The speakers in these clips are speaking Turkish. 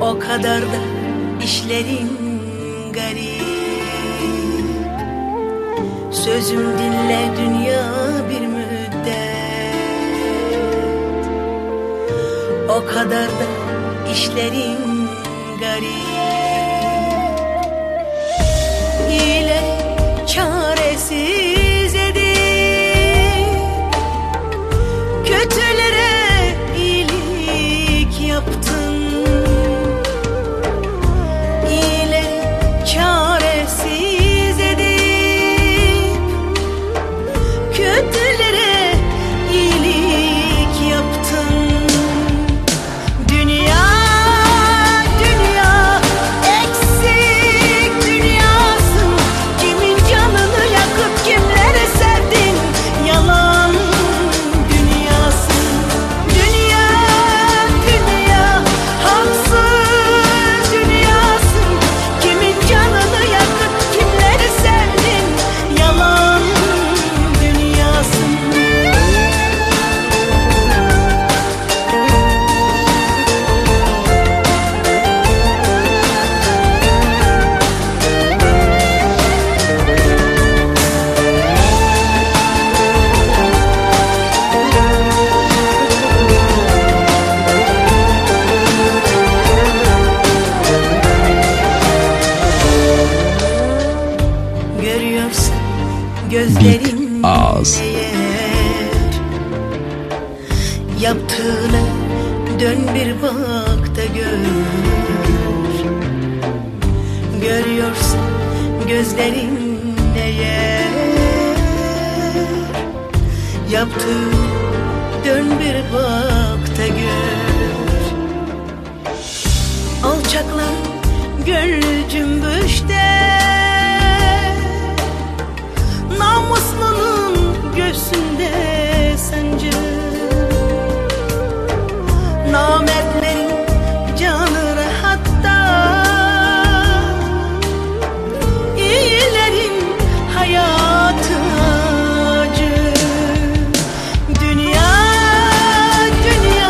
O kadar da işlerin garip. Sözüm dinle dünya bir müddet. O kadar da işlerin garip. İyileri çaresiz edip kötülere iyilik yaptın. İyileri çaresiz edip kötülere iyilik yaptın. Dünya, dünya eksik dünyasın. Kimin canını yakıp kimleri sevdin? Yalan dünyasın. Dünya, dünya haksız dünyasın. Kimin canını yakıp kimleri sevdin? Yalan dünyasın. Görüyorsun gözlerin ağız. eğer yaptığını dön bir bak da gör. Görüyorsun gözlerin eğer yaptığını dön bir bak da gör. Alçaklar gönlü cümbüşte, namuslunun göğsünde sancı. Namertlerin canı rahatta, iyilerin hayatı acı. Dünya, dünya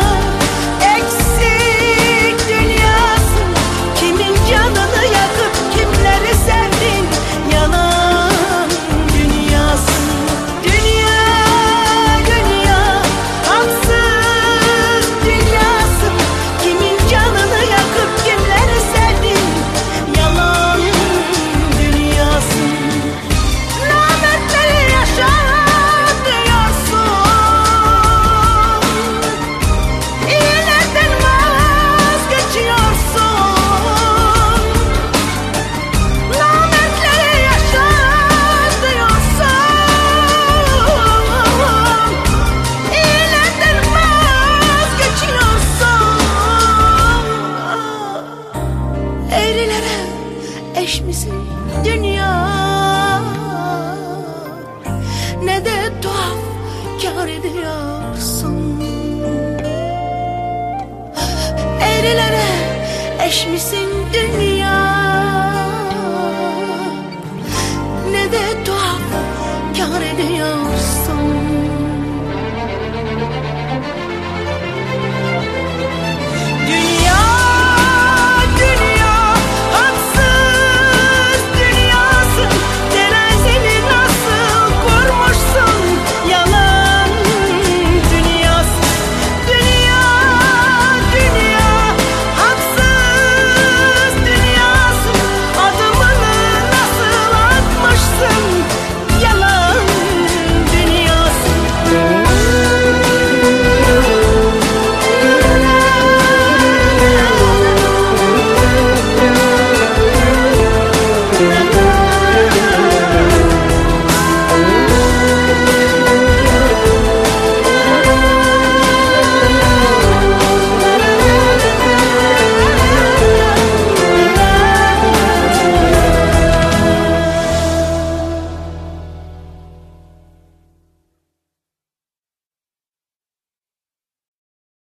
eksik dünyasın. Kimin canını yakıp kimleri sevdin? Yalan dünyasın. Dünya, dünya haksız dünyasın. Kimin canını yakıp kimleri sevdin? Yalan dünyasın. Namertleri yaşat diyorsun. İyilerden vazgeçiyorsun. Namertleri yaşat diyorsun. İyilerden vazgeçiyorsun. Eğrilere eş misin dünya? Ne de tuhaf kâr ediyorsun. Eğrilere eş misin dünya? Ne de tuhaf kâr ediyorsun.